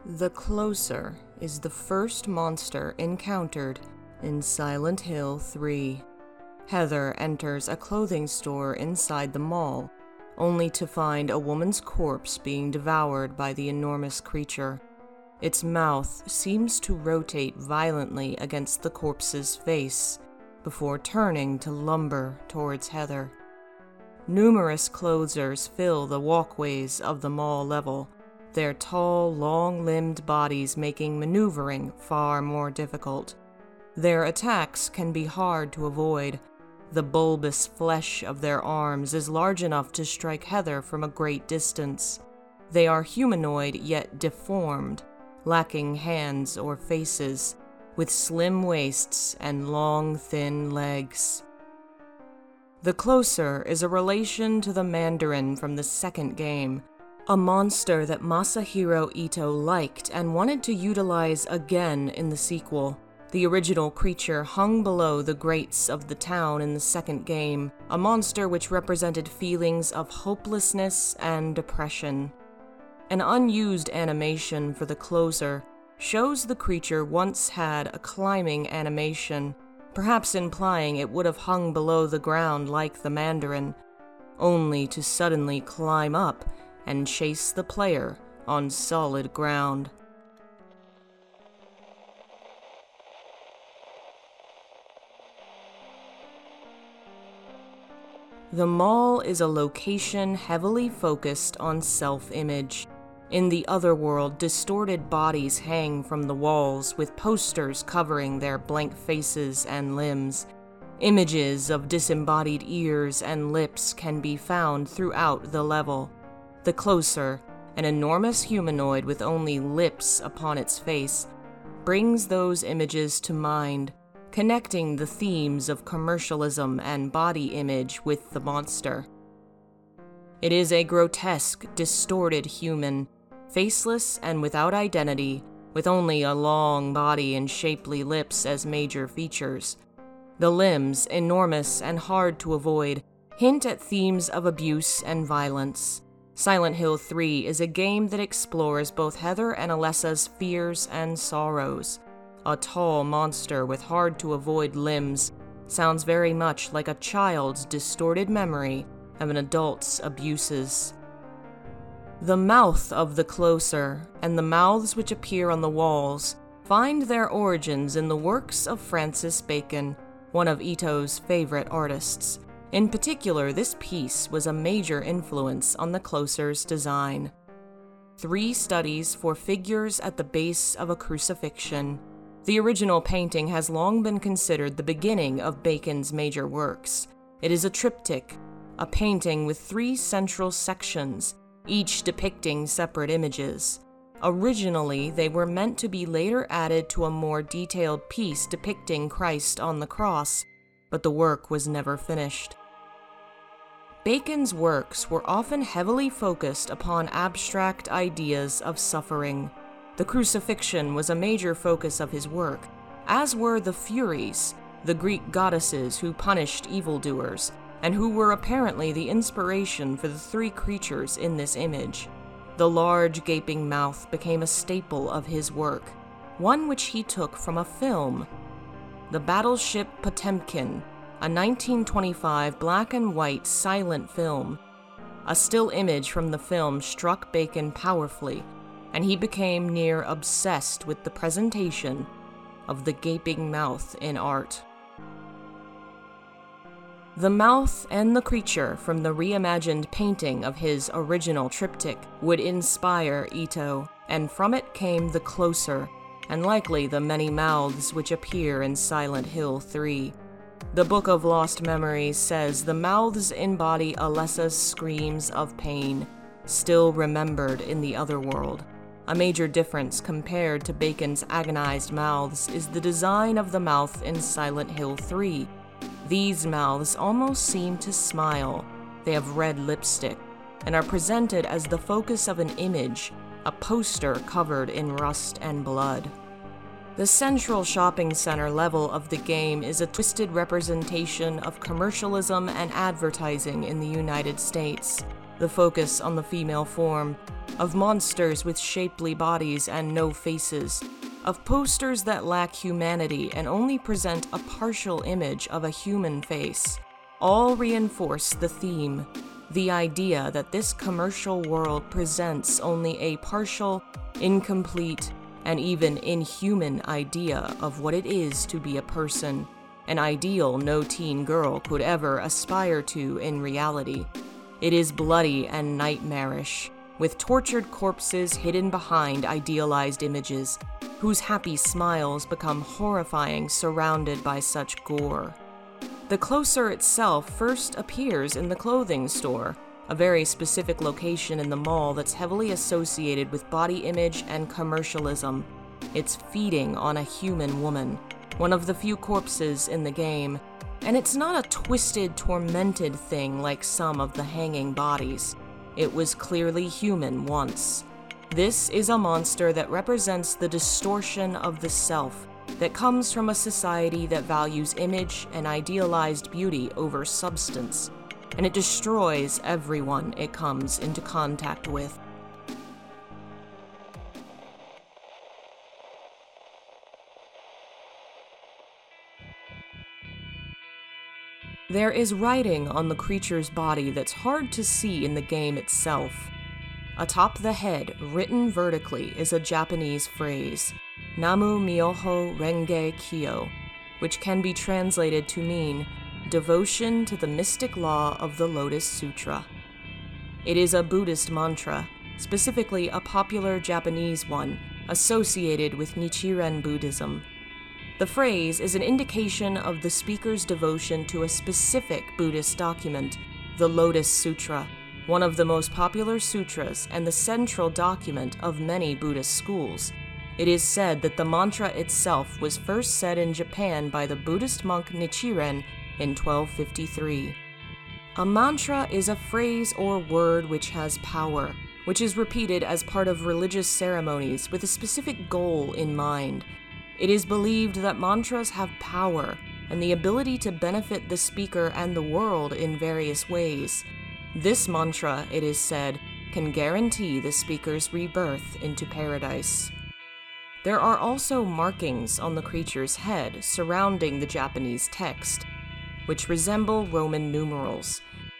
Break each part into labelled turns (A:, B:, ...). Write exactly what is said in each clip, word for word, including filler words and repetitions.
A: The Closer is the first monster encountered in Silent Hill three. Heather enters a clothing store inside the mall, only to find a woman's corpse being devoured by the enormous creature. Its mouth seems to rotate violently against the corpse's face, before turning to lumber towards Heather. Numerous closers fill the walkways of the mall level, their tall, long-limbed bodies making maneuvering far more difficult. Their attacks can be hard to avoid. The bulbous flesh of their arms is large enough to strike Heather from a great distance. They are humanoid yet deformed, lacking hands or faces, with slim waists and long, thin legs. The Closer is a relation to the Mandarin from the second game, a monster that Masahiro Ito liked and wanted to utilize again in the sequel. The original creature hung below the grates of the town in the second game, a monster which represented feelings of hopelessness and depression. An unused animation for the Closer shows the creature once had a climbing animation, perhaps implying it would have hung below the ground like the Mandarin, only to suddenly climb up and chase the player on solid ground. The mall is a location heavily focused on self-image. In the otherworld, distorted bodies hang from the walls with posters covering their blank faces and limbs. Images of disembodied ears and lips can be found throughout the level. The Closer, an enormous humanoid with only lips upon its face, brings those images to mind, connecting the themes of commercialism and body image with the monster. It is a grotesque, distorted human, faceless and without identity, with only a long body and shapely lips as major features. The limbs, enormous and hard to avoid, hint at themes of abuse and violence. Silent Hill three is a game that explores both Heather and Alessa's fears and sorrows. A tall monster with hard-to-avoid limbs sounds very much like a child's distorted memory of an adult's abuses. The mouth of the Closer, and the mouths which appear on the walls, find their origins in the works of Francis Bacon, one of Ito's favorite artists. In particular, this piece was a major influence on the Closer's design. Three studies for figures at the base of a crucifixion. The original painting has long been considered the beginning of Bacon's major works. It is a triptych, a painting with three central sections, each depicting separate images. Originally, they were meant to be later added to a more detailed piece depicting Christ on the cross, but the work was never finished. Bacon's works were often heavily focused upon abstract ideas of suffering. The crucifixion was a major focus of his work, as were the Furies, the Greek goddesses who punished evildoers, and who were apparently the inspiration for the three creatures in this image. The large gaping mouth became a staple of his work, one which he took from a film. The Battleship Potemkin, a nineteen twenty-five black and white silent film. A still image from the film struck Bacon powerfully, and he became near obsessed with the presentation of the gaping mouth in art. The mouth and the creature from the reimagined painting of his original triptych would inspire Ito, and from it came the Closer, and likely the many mouths which appear in Silent Hill three. The Book of Lost Memories says the mouths embody Alessa's screams of pain, still remembered in the otherworld. A major difference compared to Bacon's agonized mouths is the design of the mouth in Silent Hill three. These mouths almost seem to smile. They have red lipstick, and are presented as the focus of an image, a poster covered in rust and blood. The central shopping center level of the game is a twisted representation of commercialism and advertising in the United States. The focus on the female form of monsters with shapely bodies and no faces, of posters that lack humanity and only present a partial image of a human face, all reinforce the theme, the idea that this commercial world presents only a partial, incomplete, and even inhuman idea of what it is to be a person, an ideal no teen girl could ever aspire to in reality. It is bloody and nightmarish, with tortured corpses hidden behind idealized images, whose happy smiles become horrifying surrounded by such gore. The closer itself first appears in the clothing store, a very specific location in the mall that's heavily associated with body image and commercialism. It's feeding on a human woman, one of the few corpses in the game, and it's not a twisted, tormented thing like some of the hanging bodies. It was clearly human once. This is a monster that represents the distortion of the self that comes from a society that values image and idealized beauty over substance, and it destroys everyone it comes into contact with. There is writing on the creature's body that's hard to see in the game itself. Atop the head, written vertically, is a Japanese phrase, Namu Myoho Renge Kyo, which can be translated to mean devotion to the mystic law of the Lotus Sutra. It is a Buddhist mantra, specifically a popular Japanese one, associated with Nichiren Buddhism. The phrase is an indication of the speaker's devotion to a specific Buddhist document, the Lotus Sutra, one of the most popular sutras and the central document of many Buddhist schools. It is said that the mantra itself was first said in Japan by the Buddhist monk Nichiren in twelve fifty-three. A mantra is a phrase or word which has power, which is repeated as part of religious ceremonies with a specific goal in mind. It is believed that mantras have power and the ability to benefit the speaker and the world in various ways. This mantra, it is said, can guarantee the speaker's rebirth into paradise. There are also markings on the creature's head surrounding the Japanese text, which resemble Roman numerals.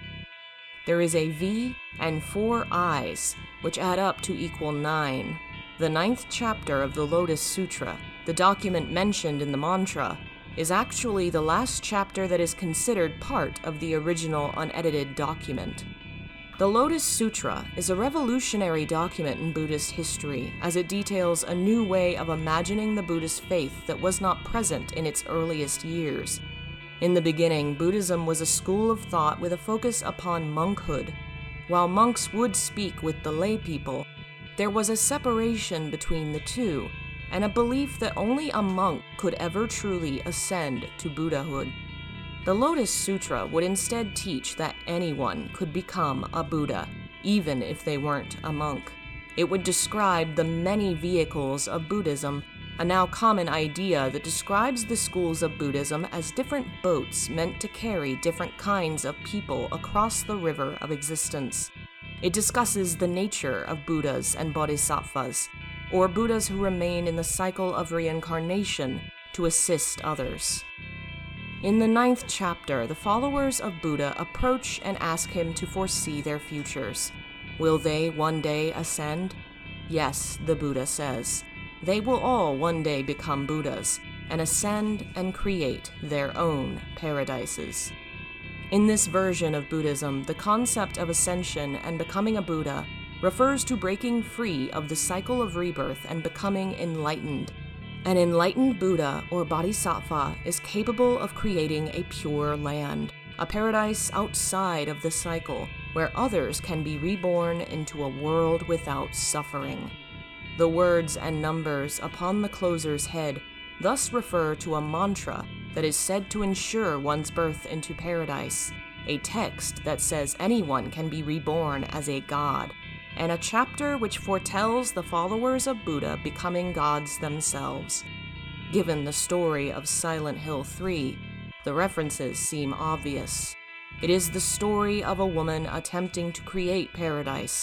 A: There is a V and four eyes, which add up to equal nine. The ninth chapter of the Lotus Sutra, the document mentioned in the mantra, is actually the last chapter that is considered part of the original unedited document. The Lotus Sutra is a revolutionary document in Buddhist history, as it details a new way of imagining the Buddhist faith that was not present in its earliest years. In the beginning, Buddhism was a school of thought with a focus upon monkhood. While monks would speak with the lay people, there was a separation between the two, and a belief that only a monk could ever truly ascend to Buddhahood. The Lotus Sutra would instead teach that anyone could become a Buddha, even if they weren't a monk. It would describe the many vehicles of Buddhism, a now common idea that describes the schools of Buddhism as different boats meant to carry different kinds of people across the river of existence. It discusses the nature of Buddhas and Bodhisattvas, or Buddhas who remain in the cycle of reincarnation to assist others. In the ninth chapter, the followers of Buddha approach and ask him to foresee their futures. Will they one day ascend? Yes, the Buddha says. They will all one day become Buddhas and ascend and create their own paradises. In this version of Buddhism, the concept of ascension and becoming a Buddha refers to breaking free of the cycle of rebirth and becoming enlightened. An enlightened Buddha or Bodhisattva is capable of creating a pure land, a paradise outside of the cycle, where others can be reborn into a world without suffering. The words and numbers upon the closer's head thus refer to a mantra that is said to ensure one's birth into paradise, a text that says anyone can be reborn as a god, and a chapter which foretells the followers of Buddha becoming gods themselves. Given the story of Silent Hill three, the references seem obvious. It is the story of a woman attempting to create paradise,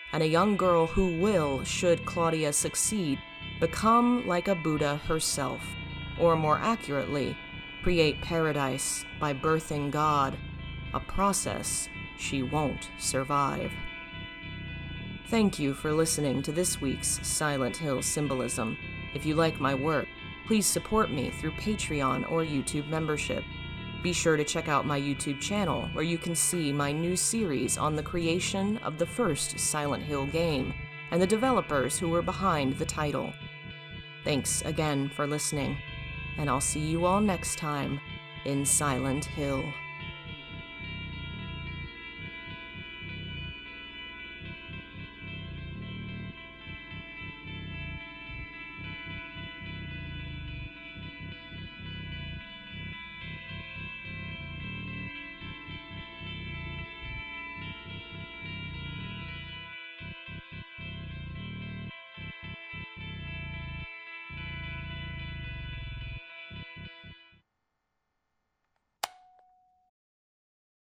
A: and a young girl who will, should Claudia succeed, become like a Buddha herself, or more accurately, create paradise by birthing God, a process she won't survive. Thank you for listening to this week's Silent Hill Symbolism. If you like my work, please support me through Patreon or YouTube membership. Be sure to check out my YouTube channel, where you can see my new series on the creation of the first Silent Hill game and the developers who were behind the title. Thanks again for listening, and I'll see you all next time in Silent Hill.